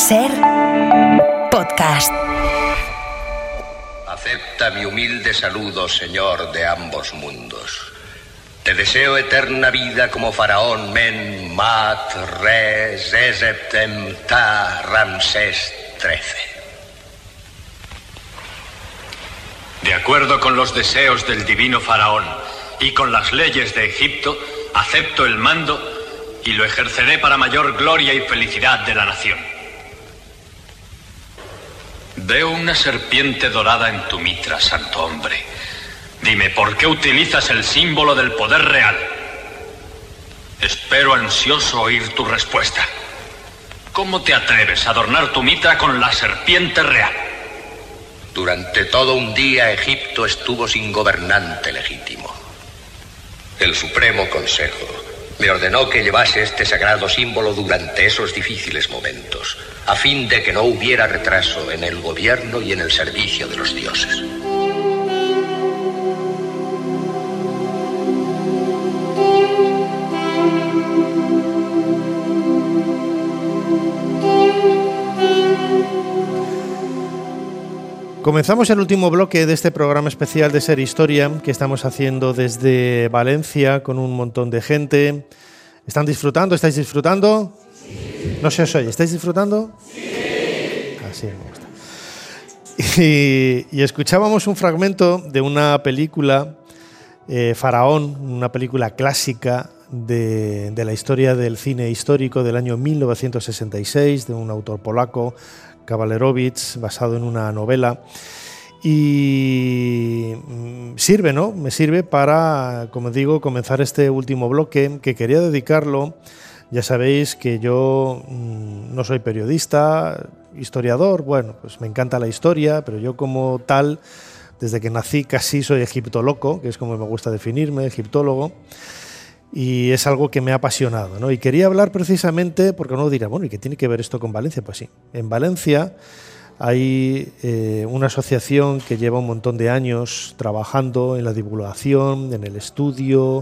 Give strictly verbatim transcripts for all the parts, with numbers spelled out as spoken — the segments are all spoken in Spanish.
Ser podcast. Acepta mi humilde saludo, Señor de ambos mundos. Te deseo eterna vida como faraón Men, Mat, Re, Zezeptem, Ta, Ramsés trece. De acuerdo con los deseos del divino faraón y con las leyes de Egipto, acepto el mando y lo ejerceré para mayor gloria y felicidad de la nación. Veo una serpiente dorada en tu mitra, santo hombre. Dime, ¿por qué utilizas el símbolo del poder real? Espero ansioso oír tu respuesta. ¿Cómo te atreves a adornar tu mitra con la serpiente real? Durante todo un día Egipto estuvo sin gobernante legítimo. El Supremo Consejo me ordenó que llevase este sagrado símbolo durante esos difíciles momentos, a fin de que no hubiera retraso en el gobierno y en el servicio de los dioses. Comenzamos el último bloque de este programa especial de Ser Historia que estamos haciendo desde Valencia con un montón de gente. ¿Están disfrutando? ¿Estáis disfrutando? Sí. No se os oye. ¿Estáis disfrutando? Sí. Así me gusta. Y, y escuchábamos un fragmento de una película, eh, Faraón, una película clásica de, de la historia del cine histórico del año mil novecientos sesenta y seis, de un autor polaco, Kawalerowicz, basado en una novela, y sirve, ¿no? Me sirve para, como digo, comenzar este último bloque que quería dedicarlo. Ya sabéis que yo mmm, no soy periodista, historiador, bueno, pues me encanta la historia, pero yo como tal, desde que nací casi soy egiptoloco, que es como me gusta definirme, egiptólogo. Y es algo que me ha apasionado, ¿no? Y quería hablar precisamente, porque uno dirá, bueno, ¿y qué tiene que ver esto con Valencia? Pues sí, en Valencia hay eh, una asociación que lleva un montón de años trabajando en la divulgación, en el estudio,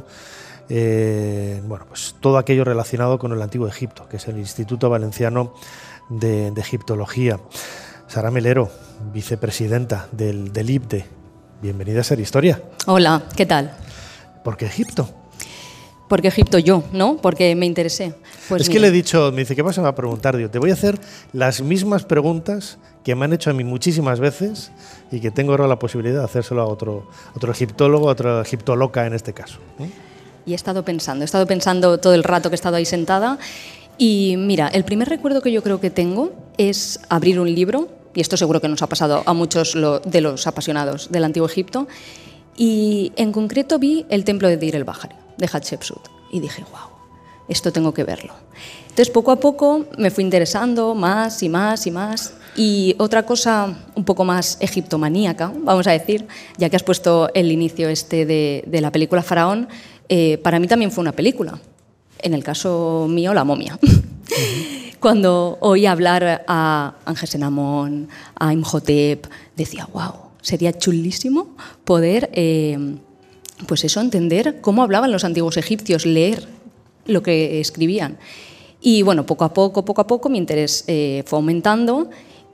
eh, bueno, pues todo aquello relacionado con el Antiguo Egipto, que es el Instituto Valenciano de, de Egiptología. Sara Melero, vicepresidenta del, del I B D E, bienvenida a Ser Historia. Hola, ¿qué tal? ¿Por qué Egipto? Porque Egipto yo, ¿no? Porque me interesé. Pues es mira. que le he dicho, me dice, ¿qué vas a preguntar? Digo, te voy a hacer las mismas preguntas que me han hecho a mí muchísimas veces y que tengo ahora la posibilidad de hacérselo a otro, otro egiptólogo, a otra egiptoloca en este caso. ¿eh? Y he estado pensando, he estado pensando todo el rato que he estado ahí sentada y mira, el primer recuerdo que yo creo que tengo es abrir un libro, y esto seguro que nos ha pasado a muchos lo, de los apasionados del Antiguo Egipto, y en concreto vi el templo de Deir el-Bahari, de Hatshepsut, y dije, wow, esto tengo que verlo. Entonces, poco a poco me fui interesando más y más y más, y otra cosa un poco más egiptomaníaca, vamos a decir, ya que has puesto el inicio este de, de la película Faraón, eh, para mí también fue una película, en el caso mío, La momia. Uh-huh. Cuando oí hablar a Angesenamón, a Imhotep, decía, wow, sería chulísimo poder... Eh, pues eso, entender cómo hablaban los antiguos egipcios, leer lo que escribían. Y bueno, poco a poco, poco a poco mi interés eh, fue aumentando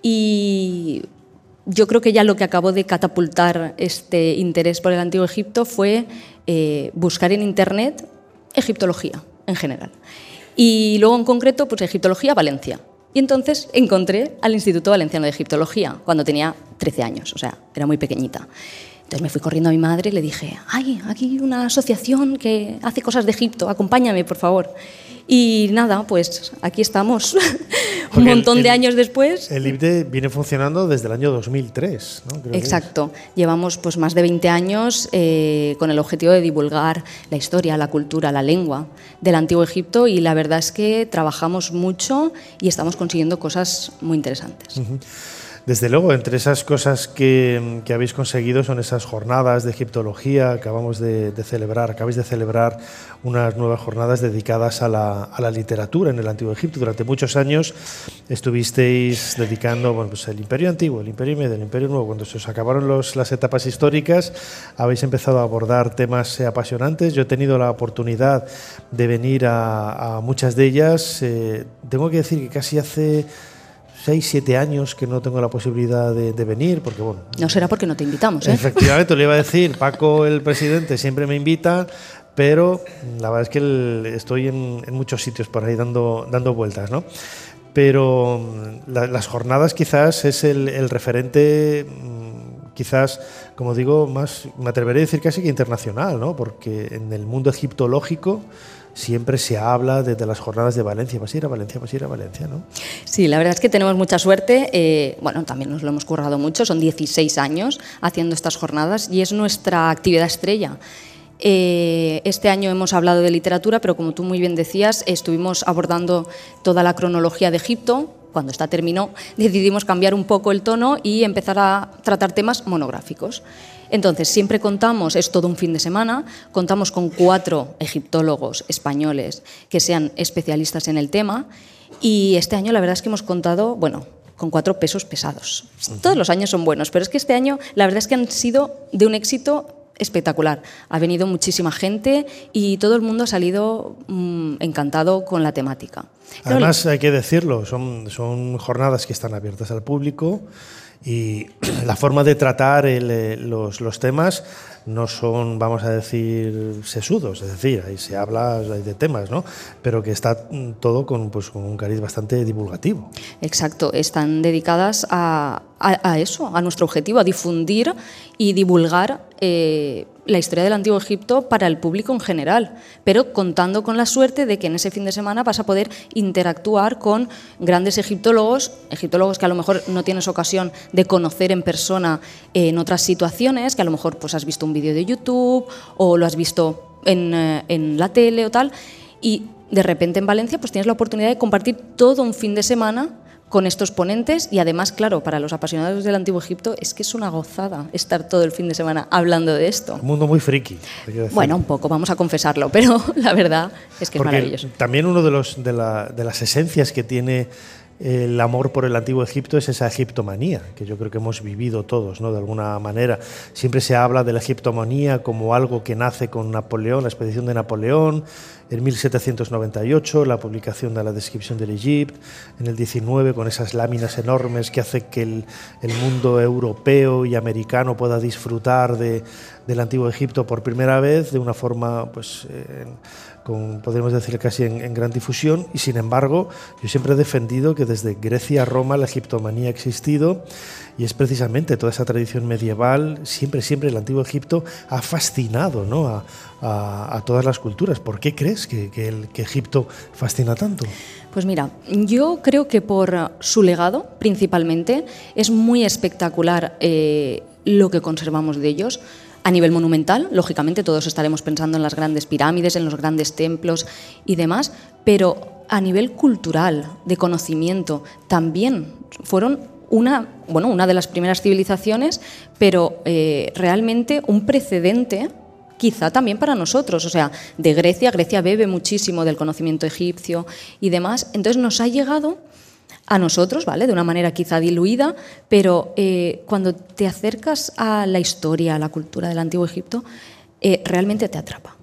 y yo creo que ya lo que acabó de catapultar este interés por el Antiguo Egipto fue eh, buscar en Internet egiptología en general. Y luego en concreto, pues egiptología Valencia. Y entonces encontré al Instituto Valenciano de Egiptología cuando tenía trece años, o sea, era muy pequeñita. Entonces me fui corriendo a mi madre y le dije, ay, aquí hay una asociación que hace cosas de Egipto, acompáñame, por favor. Y nada, pues aquí estamos, un montón el, de años después. El I B D E viene funcionando desde el año dos mil tres, ¿no? Creo Exacto, llevamos pues más de veinte años eh, con el objetivo de divulgar la historia, la cultura, la lengua del Antiguo Egipto y la verdad es que trabajamos mucho y estamos consiguiendo cosas muy interesantes. Uh-huh. Desde luego, entre esas cosas que, que habéis conseguido son esas jornadas de egiptología. Acabamos de, de celebrar, acabáis de celebrar unas nuevas jornadas dedicadas a la, a la literatura en el Antiguo Egipto. Durante muchos años estuvisteis dedicando, bueno, pues el Imperio Antiguo, el Imperio Medio, el Imperio Nuevo. Cuando se os acabaron los, las etapas históricas, habéis empezado a abordar temas eh, apasionantes. Yo he tenido la oportunidad de venir a, a muchas de ellas. Eh, tengo que decir que casi hace seis, siete años que no tengo la posibilidad de, de venir, porque bueno... No será porque no te invitamos, ¿eh? Efectivamente, le iba a decir, Paco, el presidente, siempre me invita, pero la verdad es que el, estoy en, en muchos sitios por ahí dando, dando vueltas, ¿no? Pero la, las jornadas quizás es el, el referente, quizás, como digo, más, me atrevería a decir casi que internacional, ¿no? Porque en el mundo egiptológico siempre se habla desde las jornadas de Valencia. Vas a ir a Valencia, vas a ir a Valencia, ¿no? Sí, la verdad es que tenemos mucha suerte. Eh, bueno, también nos lo hemos currado mucho. Son dieciséis años haciendo estas jornadas y es nuestra actividad estrella. Eh, este año hemos hablado de literatura, pero como tú muy bien decías, estuvimos abordando toda la cronología de Egipto. Cuando esta terminó, decidimos cambiar un poco el tono y empezar a tratar temas monográficos. Entonces, siempre contamos, es todo un fin de semana, contamos con cuatro egiptólogos españoles que sean especialistas en el tema y este año la verdad es que hemos contado, bueno, con cuatro pesos pesados. Todos los años son buenos, pero es que este año la verdad es que han sido de un éxito espectacular. Ha venido muchísima gente y todo el mundo ha salido mmm, encantado con la temática. Además, hay que decirlo, son, son jornadas que están abiertas al público y la forma de tratar el, los, los temas no son, vamos a decir, sesudos, es decir, ahí se habla de temas, ¿no? Pero que está todo con, pues, con un cariz bastante divulgativo. Exacto, están dedicadas a, a, a eso, a nuestro objetivo, a difundir y divulgar eh, la historia del Antiguo Egipto para el público en general, pero contando con la suerte de que en ese fin de semana vas a poder interactuar con grandes egiptólogos, egiptólogos que a lo mejor no tienes ocasión de conocer en persona en otras situaciones, que a lo mejor pues, has visto un vídeo de YouTube o lo has visto en, en la tele o tal, y de repente en Valencia pues tienes la oportunidad de compartir todo un fin de semana con estos ponentes y además, claro, para los apasionados del Antiguo Egipto es que es una gozada estar todo el fin de semana hablando de esto. Un mundo muy friki. Bueno, un poco, vamos a confesarlo, pero la verdad es que Porque es maravilloso. También uno de, los, de, la, de las esencias que tiene el amor por el Antiguo Egipto es esa egiptomanía, que yo creo que hemos vivido todos, ¿no? De alguna manera. Siempre se habla de la egiptomanía como algo que nace con Napoleón, la expedición de Napoleón, en mil setecientos noventa y ocho, la publicación de la descripción del Egipto, en el diecinueve, con esas láminas enormes que hace que el, el mundo europeo y americano pueda disfrutar de, del Antiguo Egipto por primera vez, de una forma, pues, eh, con, podríamos decir casi en, en gran difusión, y sin embargo yo siempre he defendido que desde Grecia a Roma la egiptomanía ha existido y es precisamente toda esa tradición medieval, siempre, siempre el Antiguo Egipto ha fascinado, ¿no? a, a, a todas las culturas. ¿Por qué crees que, que, el, que Egipto fascina tanto? Pues mira, yo creo que por su legado principalmente es muy espectacular eh, lo que conservamos de ellos. A nivel monumental, lógicamente todos estaremos pensando en las grandes pirámides, en los grandes templos y demás, pero a nivel cultural, de conocimiento, también fueron una, bueno, una de las primeras civilizaciones, pero eh, realmente un precedente quizá también para nosotros. O sea, de Grecia, Grecia bebe muchísimo del conocimiento egipcio y demás, entonces nos ha llegado a nosotros, ¿vale? De una manera quizá diluida, pero eh, cuando te acercas a la historia, a la cultura del Antiguo Egipto, eh, realmente te atrapa.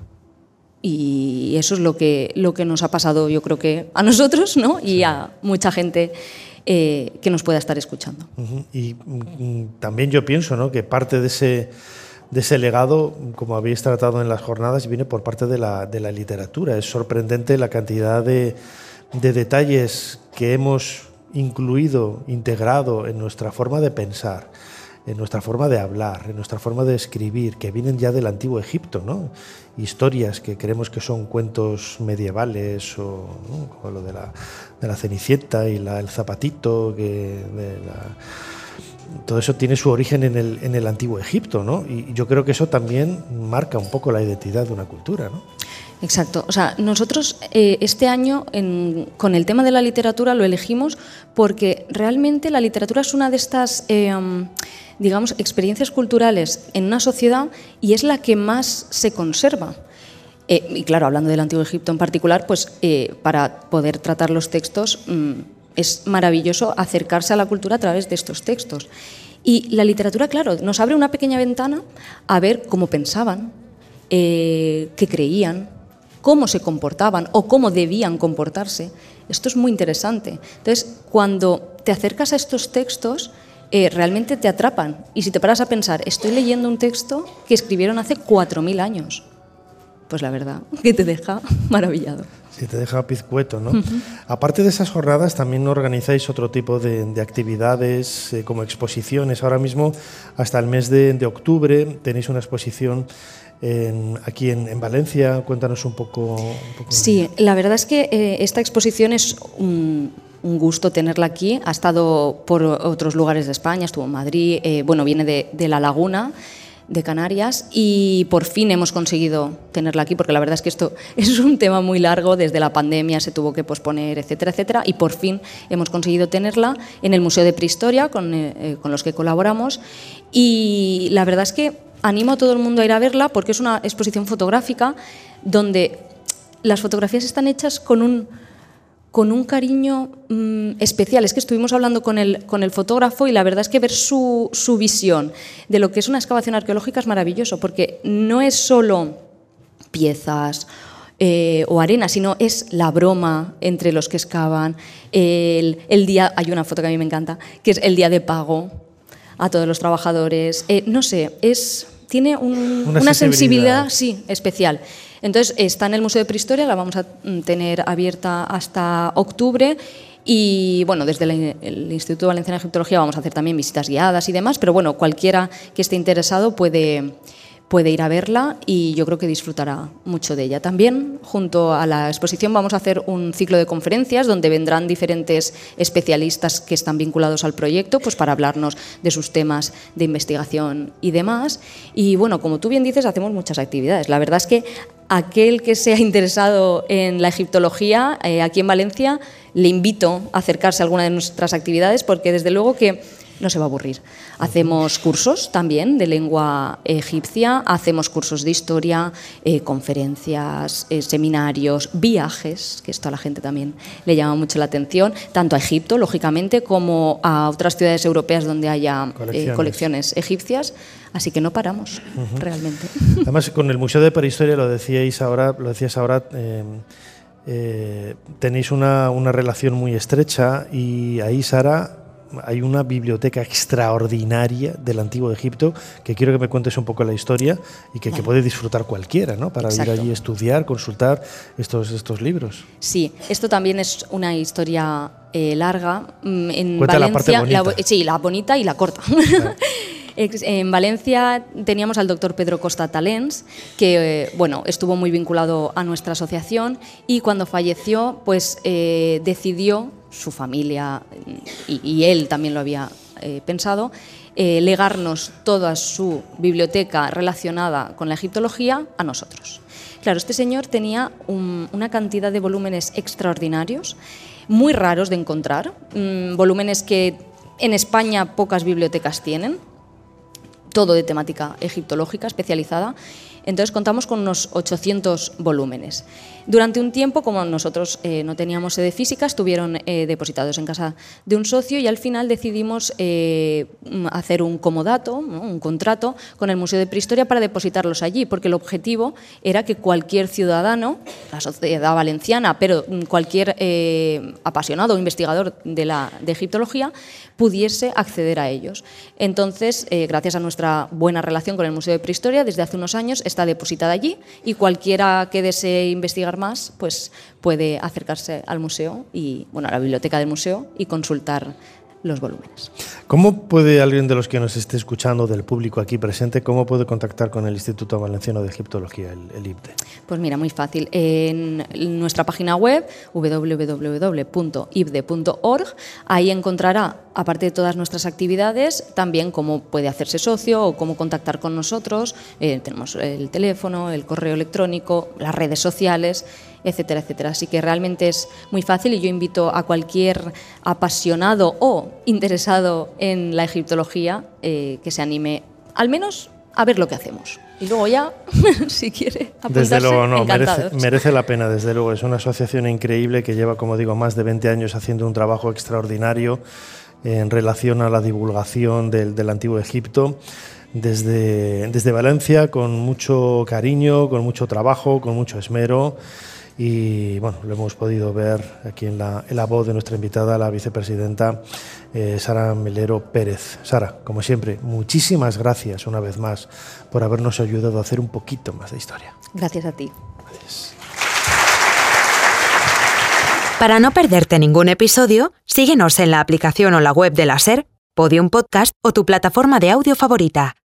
Y eso es lo que, lo que nos ha pasado, yo creo que a nosotros, ¿no? Y sí, a mucha gente eh, que nos pueda estar escuchando. Uh-huh. Y mm, también yo pienso, ¿no? que parte de ese, de ese legado, como habéis tratado en las jornadas, viene por parte de la, de la literatura. Es sorprendente la cantidad de, de detalles que hemos incluido, integrado en nuestra forma de pensar, en nuestra forma de hablar, en nuestra forma de escribir, que vienen ya del Antiguo Egipto, ¿no? Historias que creemos que son cuentos medievales, o ¿no? como lo de la, de la Cenicienta y la, el zapatito, que de la, todo eso tiene su origen en el, en el Antiguo Egipto, ¿no? Y yo creo que eso también marca un poco la identidad de una cultura, ¿no? Exacto. O sea, nosotros eh, este año en, con el tema de la literatura lo elegimos porque realmente la literatura es una de estas, eh, digamos, experiencias culturales en una sociedad y es la que más se conserva. Eh, y claro, hablando del Antiguo Egipto en particular, pues eh, para poder tratar los textos mmm, es maravilloso acercarse a la cultura a través de estos textos. Y la literatura, claro, nos abre una pequeña ventana a ver cómo pensaban, eh, qué creían, cómo se comportaban o cómo debían comportarse. Esto es muy interesante. Entonces, cuando te acercas a estos textos, eh, realmente te atrapan. Y si te paras a pensar, estoy leyendo un texto que escribieron hace cuatro mil años, pues la verdad que te deja maravillado. Sí, te deja pizcueto, ¿no? Uh-huh. Aparte de esas jornadas, también organizáis otro tipo de, de actividades, eh, como exposiciones. Ahora mismo, hasta el mes de, de octubre, tenéis una exposición en, aquí en, en Valencia. Cuéntanos un poco. Un poco sí, la verdad es que eh, esta exposición es un, un gusto tenerla aquí. Ha estado por otros lugares de España, estuvo en Madrid, eh, bueno, viene de, de La Laguna, de Canarias, y por fin hemos conseguido tenerla aquí, porque la verdad es que esto es un tema muy largo, desde la pandemia se tuvo que posponer, etcétera, etcétera, y por fin hemos conseguido tenerla en el Museo de Prehistoria, con, eh, con los que colaboramos, y la verdad es que animo a todo el mundo a ir a verla, porque es una exposición fotográfica donde las fotografías están hechas con un con un cariño mmm, especial. Es que estuvimos hablando con el, con el fotógrafo y la verdad es que ver su, su visión de lo que es una excavación arqueológica es maravilloso, porque no es solo piezas eh, o arena, sino es la broma entre los que excavan, el, el día, hay una foto que a mí me encanta, que es el día de pago a todos los trabajadores, eh, no sé, es, tiene un, una, una sensibilidad, sí, especial. Entonces, está en el Museo de Prehistoria, la vamos a tener abierta hasta octubre y, bueno, desde el, el Instituto Valenciano de Egiptología vamos a hacer también visitas guiadas y demás, pero, bueno, cualquiera que esté interesado puede, puede ir a verla y yo creo que disfrutará mucho de ella. También, junto a la exposición, vamos a hacer un ciclo de conferencias donde vendrán diferentes especialistas que están vinculados al proyecto, pues para hablarnos de sus temas de investigación y demás. Y, bueno, como tú bien dices, hacemos muchas actividades. La verdad es que aquel que sea interesado en la egiptología, eh, aquí en Valencia, le invito a acercarse a alguna de nuestras actividades porque desde luego que no se va a aburrir. Hacemos cursos también de lengua egipcia, hacemos cursos de historia, eh, conferencias, eh, seminarios, viajes, que esto a la gente también le llama mucho la atención, tanto a Egipto, lógicamente, como a otras ciudades europeas donde haya colecciones, eh, colecciones egipcias. Así que no paramos, uh-huh. realmente. Además, con el Museo de Prehistoria, lo decíais ahora, lo decías ahora, eh, eh, tenéis una, una relación muy estrecha y ahí, Sara, hay una biblioteca extraordinaria del Antiguo Egipto que quiero que me cuentes un poco la historia y que, vale. que puede disfrutar cualquiera, ¿no? Para Exacto. ir allí a estudiar, consultar estos, estos libros. Sí, esto también es una historia eh, larga. En Cuenta Valencia, la parte bonita. La, sí, la bonita y la corta. Claro. En Valencia teníamos al doctor Pedro Costa Talens, que eh, bueno, estuvo muy vinculado a nuestra asociación y cuando falleció pues, eh, decidió, su familia y, y él también lo había eh, pensado, eh, legarnos toda su biblioteca relacionada con la egiptología a nosotros. Claro, este señor tenía un, una cantidad de volúmenes extraordinarios, muy raros de encontrar, mmm, volúmenes que en España pocas bibliotecas tienen, todo de temática egiptológica especializada. Entonces contamos con unos ochocientos volúmenes. Durante un tiempo, como nosotros eh, no teníamos sede física, estuvieron eh, depositados en casa de un socio y al final decidimos eh, hacer un comodato, ¿no? un contrato con el Museo de Prehistoria para depositarlos allí, porque el objetivo era que cualquier ciudadano, la sociedad valenciana, pero cualquier eh, apasionado o investigador de, la, de egiptología, pudiese acceder a ellos. Entonces, eh, gracias a nuestra buena relación con el Museo de Prehistoria, desde hace unos años está depositada allí y cualquiera que desee investigar más pues puede acercarse al museo y bueno, a la biblioteca del museo y consultar los volúmenes. ¿Cómo puede alguien de los que nos esté escuchando, del público aquí presente, cómo puede contactar con el Instituto Valenciano de Egiptología, el, el I B T E? Pues mira, muy fácil. En nuestra página web, doble u doble u doble u punto i b d e punto org, ahí encontrará, aparte de todas nuestras actividades, también cómo puede hacerse socio o cómo contactar con nosotros. Eh, tenemos el teléfono, el correo electrónico, las redes sociales, etcétera, etcétera. Así que realmente es muy fácil y yo invito a cualquier apasionado o interesado en la egiptología eh, que se anime al menos a ver lo que hacemos. Y luego ya, si quiere apuntarse, desde luego, no, encantados. Merece, merece la pena, desde luego. Es una asociación increíble que lleva, como digo, más de veinte años haciendo un trabajo extraordinario en relación a la divulgación del, del Antiguo Egipto. Desde, desde Valencia, con mucho cariño, con mucho trabajo, con mucho esmero. y bueno, lo hemos podido ver aquí en la, en la voz de nuestra invitada, la vicepresidenta eh, Sara Melero Pérez. Sara, como siempre, muchísimas gracias una vez más por habernos ayudado a hacer un poquito más de historia. Gracias a ti. Gracias. Para no perderte ningún episodio, síguenos en la aplicación o la web de la SER, Podium Podcast o tu plataforma de audio favorita.